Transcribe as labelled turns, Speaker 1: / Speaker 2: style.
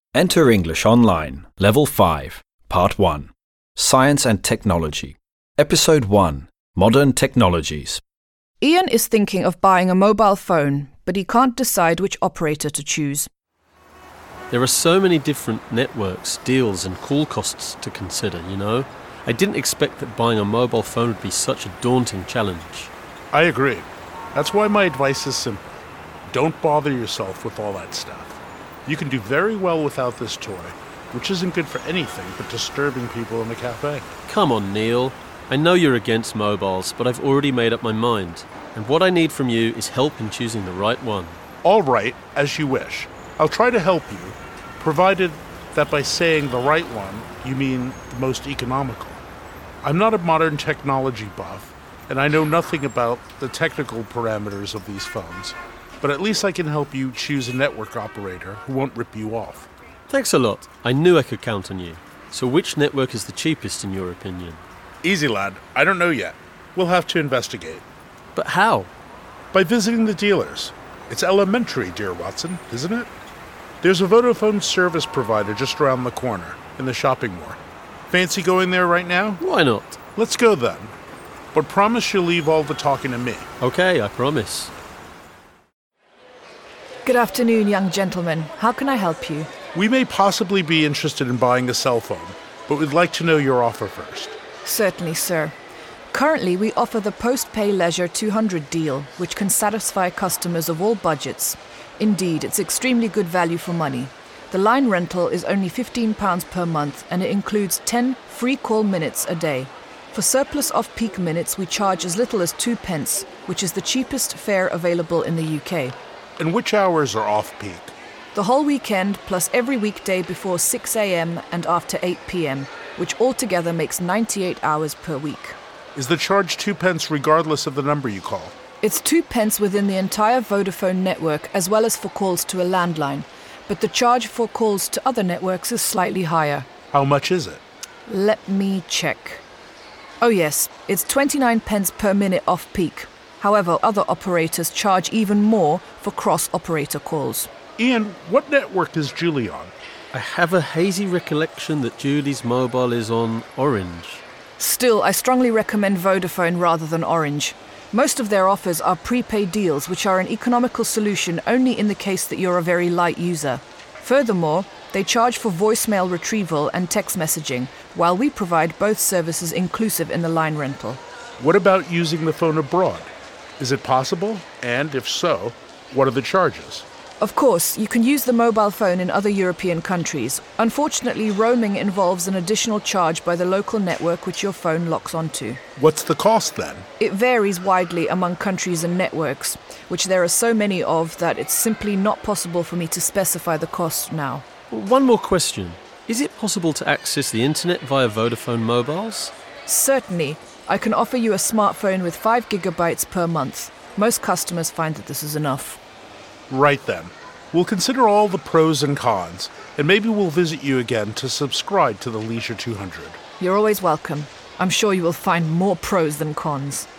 Speaker 1: Enter English Online, Level 5, Part 1, Science and Technology, Episode 1, Modern Technologies.
Speaker 2: Ian is thinking of buying a mobile phone, but he can't decide which operator to choose.
Speaker 3: There are so many different networks, deals and call costs to consider, you know. I didn't expect that buying a mobile phone would be such a daunting challenge.
Speaker 4: I agree. That's why my advice is simple. Don't bother yourself with all that stuff. You can do very well without this toy, which isn't good for anything but disturbing people in the cafe.
Speaker 3: Come on, Neil. I know you're against mobiles, but I've already made up my mind. And what I need from you is help in choosing the right one.
Speaker 4: All right, as you wish. I'll try to help you, provided that by saying the right one, you mean the most economical. I'm not a modern technology buff, and I know nothing about the technical parameters of these phones, but at least I can help you choose a network operator who won't rip you off.
Speaker 3: Thanks a lot. I knew I could count on you. So which network is the cheapest in your opinion?
Speaker 4: Easy, lad. I don't know yet. We'll have to investigate.
Speaker 3: But how?
Speaker 4: By visiting the dealers. It's elementary, dear Watson, isn't it? There's a Vodafone service provider just around the corner, in the shopping mall. Fancy going there right now?
Speaker 3: Why not?
Speaker 4: Let's go then. But promise you'll leave all the talking to me.
Speaker 3: Okay, I promise.
Speaker 2: Good afternoon, young gentleman. How can I help you?
Speaker 4: We may possibly be interested in buying a cell phone, but we'd like to know your offer first.
Speaker 2: Certainly, sir. Currently, we offer the Post-Pay Leisure 200 deal, which can satisfy customers of all budgets. Indeed, it's extremely good value for money. The line rental is only £15 per month, and it includes 10 free call minutes a day. For surplus off-peak minutes, we charge as little as 2 pence, which is the cheapest fare available in the UK.
Speaker 4: And which hours are off-peak?
Speaker 2: The whole weekend, plus every weekday before 6 a.m. and after 8 p.m., which altogether makes 98 hours per week.
Speaker 4: Is the charge 2 pence regardless of the number you call?
Speaker 2: It's 2 pence within the entire Vodafone network, as well as for calls to a landline. But the charge for calls to other networks is slightly higher.
Speaker 4: How much is it?
Speaker 2: Let me check. Oh yes, it's 29 pence per minute off-peak. However, other operators charge even more for cross-operator calls.
Speaker 4: Ian, what network is Julie on?
Speaker 3: I have a hazy recollection that Julie's mobile is on Orange.
Speaker 2: Still, I strongly recommend Vodafone rather than Orange. Most of their offers are prepaid deals, which are an economical solution only in the case that you're a very light user. Furthermore, they charge for voicemail retrieval and text messaging, while we provide both services inclusive in the line rental.
Speaker 4: What about using the phone abroad? Is it possible? And if so, what are the charges?
Speaker 2: Of course, you can use the mobile phone in other European countries. Unfortunately, roaming involves an additional charge by the local network which your phone locks onto.
Speaker 4: What's the cost then?
Speaker 2: It varies widely among countries and networks, which there are so many of that it's simply not possible for me to specify the cost now.
Speaker 3: One more question. Is it possible to access the internet via Vodafone mobiles?
Speaker 2: Certainly. I can offer you a smartphone with 5 gigabytes per month. Most customers find that this is enough.
Speaker 4: Right then. We'll consider all the pros and cons, and maybe we'll visit you again to subscribe to the Leisure 200.
Speaker 2: You're always welcome. I'm sure you will find more pros than cons.